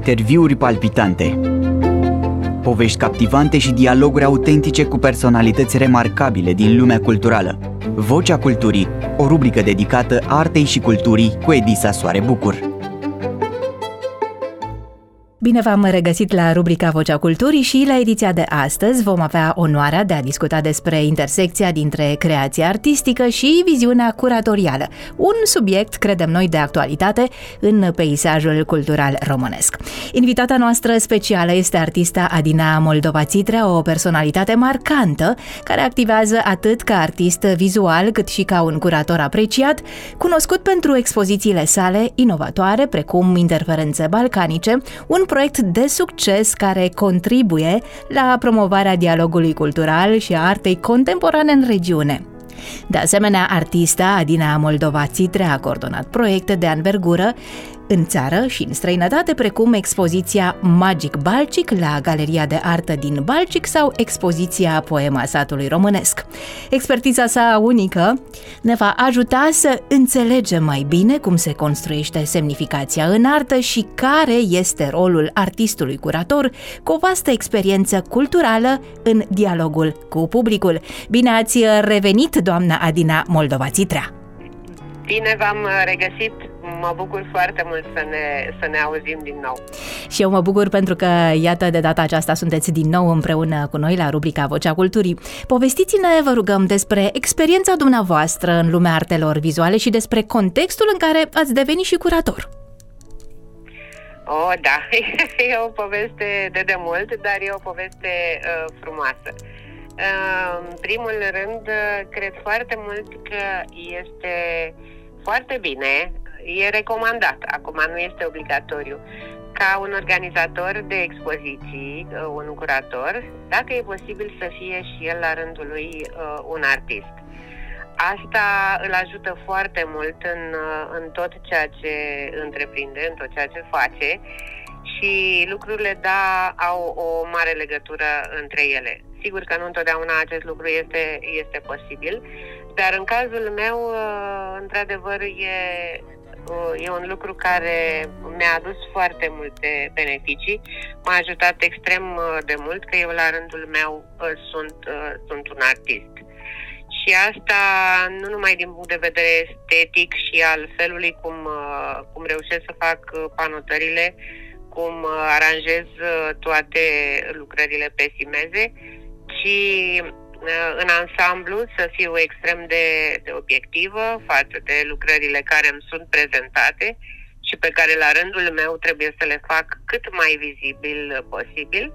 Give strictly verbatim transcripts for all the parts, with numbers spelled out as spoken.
Interviuri palpitante, povești captivante și dialoguri autentice cu personalități remarcabile din lumea culturală. Vocea Culturii, o rubrică dedicată artei și culturii cu Edisa Soare Bucur. Bine v-am regăsit la rubrica Vocea Culturii și la ediția de astăzi vom avea onoarea de a discuta despre intersecția dintre creația artistică și viziunea curatorială, un subiect, credem noi, de actualitate în peisajul cultural românesc. Invitata noastră specială este artista Adina Moldova-Țitrea, o personalitate marcantă care activează atât ca artist vizual cât și ca un curator apreciat, cunoscut pentru expozițiile sale inovatoare, precum Interferențe balcanice, un proiect de succes care contribuie la promovarea dialogului cultural și a artei contemporane în regiune. De asemenea, artista Adina Moldova-Țitrea a coordonat proiecte de anvergură în țară și în străinătate, precum expoziția Magic Balcic la Galeria de Artă din Balcic sau expoziția Poema satului românesc. Expertiza sa unică ne va ajuta să înțelegem mai bine cum se construiește semnificația în artă și care este rolul artistului curator cu o vastă experiență culturală în dialogul cu publicul. Bine ați revenit, doamna Adina Moldova-Țitrea! Bine v-am regăsit, mă bucur foarte mult să ne, să ne auzim din nou. Și eu mă bucur pentru că, iată, de data aceasta sunteți din nou împreună cu noi la rubrica Vocea Culturii. Povestiți-ne, vă rugăm, despre experiența dumneavoastră în lumea artelor vizuale și despre contextul în care ați devenit și curator. Oh, da, e o poveste de demult, dar e o poveste uh, frumoasă. În primul rând, cred foarte mult că este foarte bine, e recomandat, acum nu este obligatoriu, ca un organizator de expoziții, un curator, dacă e posibil să fie și el la rândul lui un artist. Asta îl ajută foarte mult în, în tot ceea ce întreprinde, în tot ceea ce face și lucrurile, da, au o mare legătură între ele. Sigur că nu întotdeauna acest lucru este, este posibil, dar în cazul meu, într-adevăr, e, e un lucru care mi-a adus foarte multe beneficii. M-a ajutat extrem de mult că eu, la rândul meu, sunt, sunt un artist. Și asta nu numai din punct de vedere estetic și al felului cum, cum reușesc să fac panotările, cum aranjez toate lucrările pe simeze, și în ansamblu să fiu extrem de, de obiectivă față de lucrările care îmi sunt prezentate și pe care la rândul meu trebuie să le fac cât mai vizibil posibil.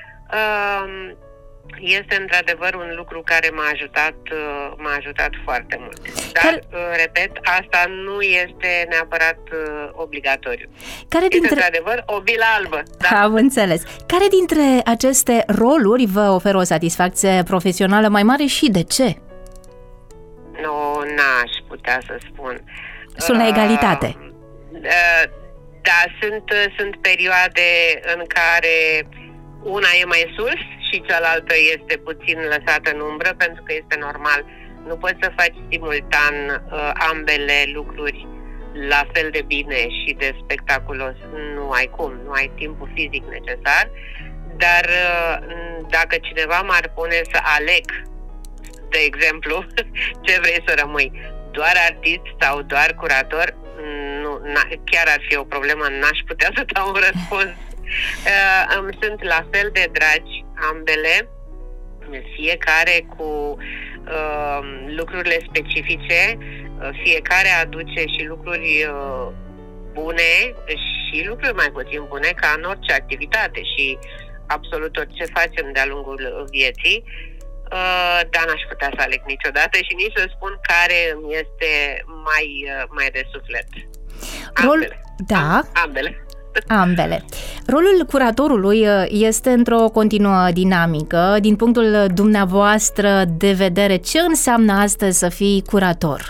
Este într-adevăr un lucru care m-a ajutat, m-a ajutat foarte mult. Dar, care... repet, asta nu este neapărat obligatoriu. Care dintre... Este într-adevăr o bilă albă. Da? Am înțeles. Care dintre aceste roluri vă oferă o satisfacție profesională mai mare și de ce? Nu, n-aș putea să spun. Sunt la egalitate. Uh, uh, da, sunt, sunt perioade în care una e mai sus și cealaltă este puțin lăsată în umbră, pentru că este normal. Nu poți să faci simultan uh, ambele lucruri la fel de bine și de spectaculos. Nu ai cum, nu ai timpul fizic necesar, dar uh, dacă cineva m-ar pune să aleg, de exemplu, ce vrei să rămâi, doar artist sau doar curator, nu, chiar ar fi o problemă, n-aș putea să dau un răspuns. Uh, îmi sunt la fel de dragi ambele, fiecare cu uh, lucrurile specifice, uh, fiecare aduce și lucruri uh, bune și lucruri mai puțin bune, ca în orice activitate și absolut orice facem de-a lungul vieții, uh, dar n-aș putea să aleg niciodată și nici să spun care îmi este mai, uh, mai de suflet. Ambele. Rol... Da. Ambele. Ambele. Rolul curatorului este într-o continuă dinamică. Din punctul dumneavoastră de vedere, ce înseamnă astăzi să fii curator?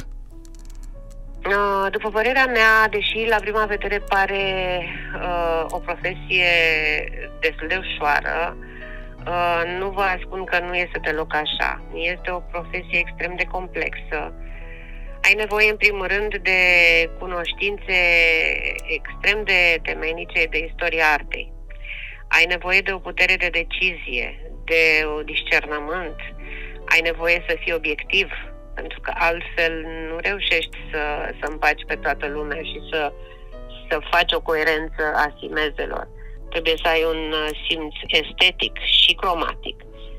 După părerea mea, deși la prima vedere pare uh, o profesie destul de ușoară, uh, nu vă spun că nu este deloc așa. Este o profesie extrem de complexă. Ai nevoie, în primul rând, de cunoștințe extrem de temeinice de istoria artei. Ai nevoie de o putere de decizie, de un discernământ. Ai nevoie să fii obiectiv, pentru că altfel nu reușești să, să împaci pe toată lumea și să, să faci o coerență a simezelor. Trebuie să ai un simț estetic și cromatic,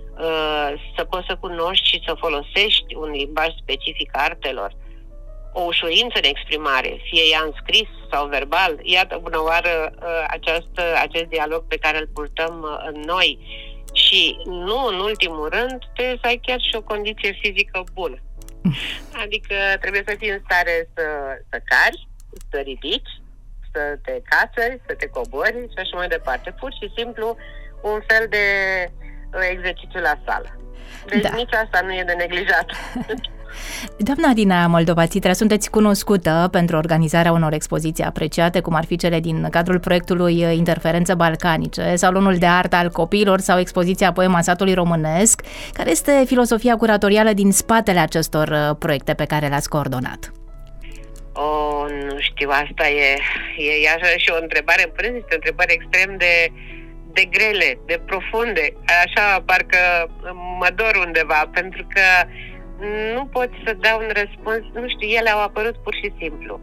să poți să cunoști și să folosești un limbaj specific artelor, o ușurință de exprimare, fie ea în scris sau verbal. Iată, bună oară, această, acest dialog pe care îl purtăm noi. Și nu în ultimul rând, trebuie să ai chiar și o condiție fizică bună. Adică trebuie să fii în stare să, să cari, să ridici, să te cațări, să te cobori și așa mai departe. Pur și simplu un fel de exercițiu la sală. Deci da. Nici asta nu e de neglijat. Doamna Adina Moldovațitra, sunteți cunoscută pentru organizarea unor expoziții apreciate, cum ar fi cele din cadrul proiectului Interferențe Balcanice, Salonul de Artă al Copiilor sau expoziția Poema Satului Românesc. Care este filosofia curatorială din spatele acestor proiecte pe care le-ați coordonat? Oh, nu știu, asta e, e, e așa și o întrebare, în prezent, este o întrebare extrem de, de grele, de profunde. Așa, parcă mă dor undeva, pentru că nu pot să dau un răspuns, nu știu, ele au apărut pur și simplu.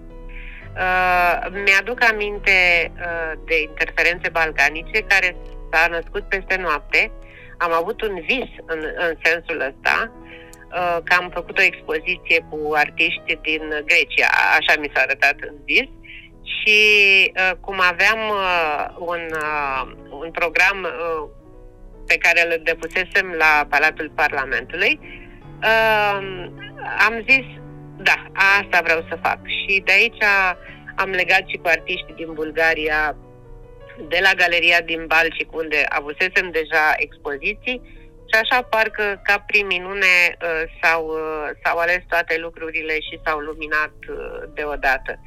Uh, mi-aduc aminte uh, de Interferențe Balcanice, care s-a născut peste noapte. Am avut un vis în, în sensul ăsta, uh, că am făcut o expoziție cu artiști din Grecia, așa mi s-a arătat în vis, și uh, cum aveam uh, un, uh, un program uh, pe care îl depusesem la Palatul Parlamentului, Uh, am zis, da, asta vreau să fac. Și de aici am legat și cu artiștii din Bulgaria, de la Galeria din Balcic, unde avusesem deja expoziții, și așa parcă ca prin minune uh, s-au, uh, s-au ales toate lucrurile și s-au luminat uh, deodată.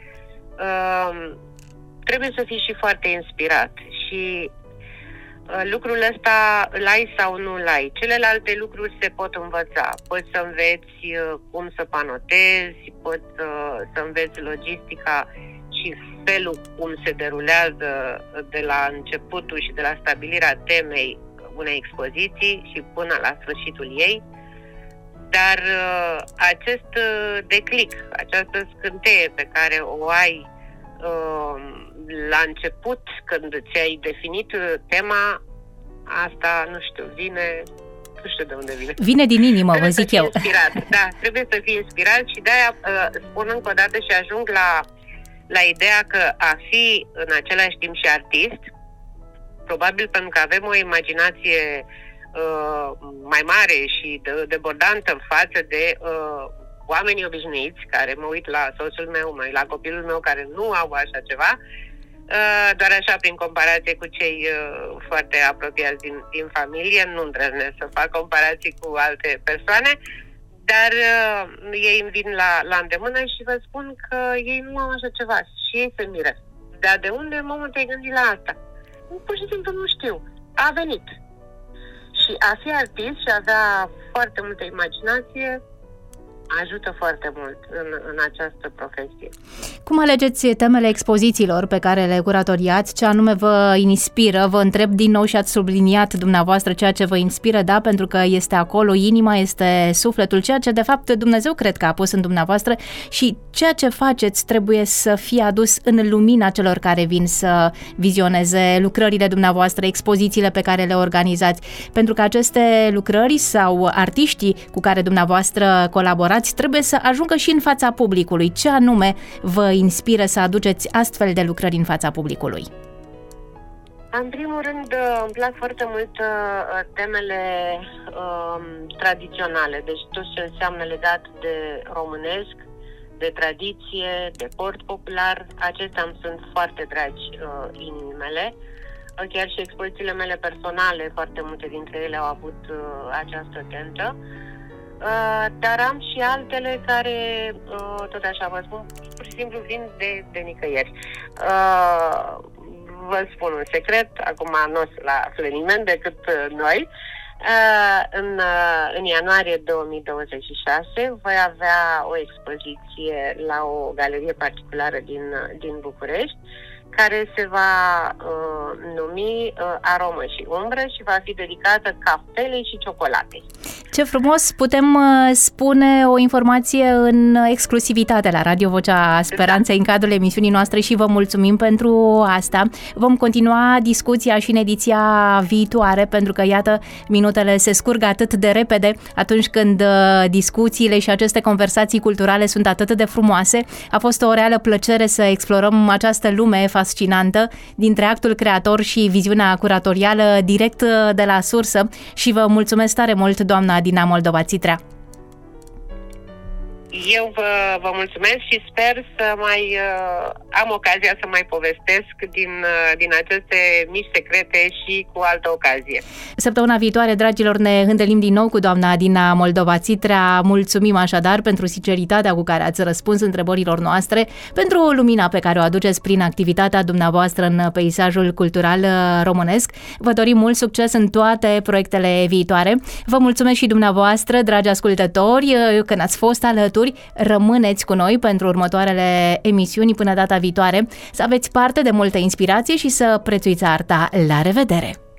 Uh, trebuie să fii și foarte inspirat și lucrul ăsta îl ai sau nu îl ai. Celelalte lucruri se pot învăța. Poți să înveți cum să panotezi, poți să, să înveți logistica și felul cum se derulează de la începutul și de la stabilirea temei unei expoziții și până la sfârșitul ei. Dar acest declic, această scânteie pe care o ai la început, când ți-ai definit tema, asta, nu știu, vine, nu știu de unde vine. Vine din inimă, vă zic eu. Inspirat. Da, trebuie să fii inspirat și de-aia spun încă o dată și ajung la, la ideea că a fi în același timp și artist, probabil pentru că avem o imaginație uh, mai mare și debordantă în față de uh, oamenii obișnuiți, care mă uit la soțul meu, mă uit la copilul meu care nu au așa ceva, doar așa prin comparație cu cei foarte apropiați din, din familie. Nu îndrăznesc să fac comparații cu alte persoane, dar ei îmi vin la, la îndemână și vă spun că ei nu au așa ceva și ei se miră. Dar de unde, mamă, te-ai gândit la asta? Pur și simplu nu știu. A venit. Și a fi artist și a avea foarte multă imaginație ajută foarte mult în, în această profesie. Cum alegeți temele expozițiilor pe care le curatoriați? Ce anume vă inspiră? Vă întreb din nou și ați subliniat dumneavoastră ceea ce vă inspiră, da? Pentru că este acolo inima, este sufletul, ceea ce de fapt Dumnezeu cred că a pus în dumneavoastră și ceea ce faceți trebuie să fie adus în lumina celor care vin să vizioneze lucrările dumneavoastră, expozițiile pe care le organizați. Pentru că aceste lucrări sau artiștii cu care dumneavoastră colaborați trebuie să ajungă și în fața publicului. Ce anume vă inspiră să aduceți astfel de lucrări în fața publicului? În primul rând, îmi plac foarte mult temele um, tradiționale, deci tot ce înseamnă legat de românesc, de tradiție, de port popular. Acestea îmi sunt foarte dragi uh, inimii mele. Chiar și expozițiile mele personale, foarte multe dintre ele au avut uh, această tentă. Uh, dar am și altele care, uh, tot așa vă spun, pur și simplu vin de, de nicăieri. Uh, vă spun un secret, acum nu o să-l afle nimeni decât noi, În, în ianuarie două mii douăzeci și șase voi avea o expoziție la o galerie particulară din, din București, care se va uh, numi uh, Aromă și Umbră și va fi dedicată caftelei și ciocolatei. Ce frumos! Putem uh, spune o informație în exclusivitate la Radio Vocea Speranței în cadrul emisiunii noastre și vă mulțumim pentru asta. Vom continua discuția și în ediția viitoare, pentru că, iată, minutele se scurg atât de repede atunci când uh, discuțiile și aceste conversații culturale sunt atât de frumoase. A fost o reală plăcere să explorăm această lume fascinantă dintre actul creator și viziunea curatorială direct de la sursă și vă mulțumesc tare mult, doamna Dina Moldova-Țitrea. Eu vă, vă mulțumesc și sper să mai uh, am ocazia să mai povestesc din, uh, din aceste mici secrete și cu altă ocazie. Săptămâna viitoare, dragilor, ne întâlnim din nou cu doamna Dina Moldova-Țitrea. Mulțumim așadar pentru sinceritatea cu care ați răspuns întrebărilor noastre, pentru lumina pe care o aduceți prin activitatea dumneavoastră în peisajul cultural românesc. Vă dorim mult succes în toate proiectele viitoare. Vă mulțumesc și dumneavoastră, dragi ascultători, că ne-ați fost alături. Rămâneți cu noi pentru următoarele emisiuni până data viitoare. Să aveți parte de multă inspirație și să prețuiți arta. La revedere!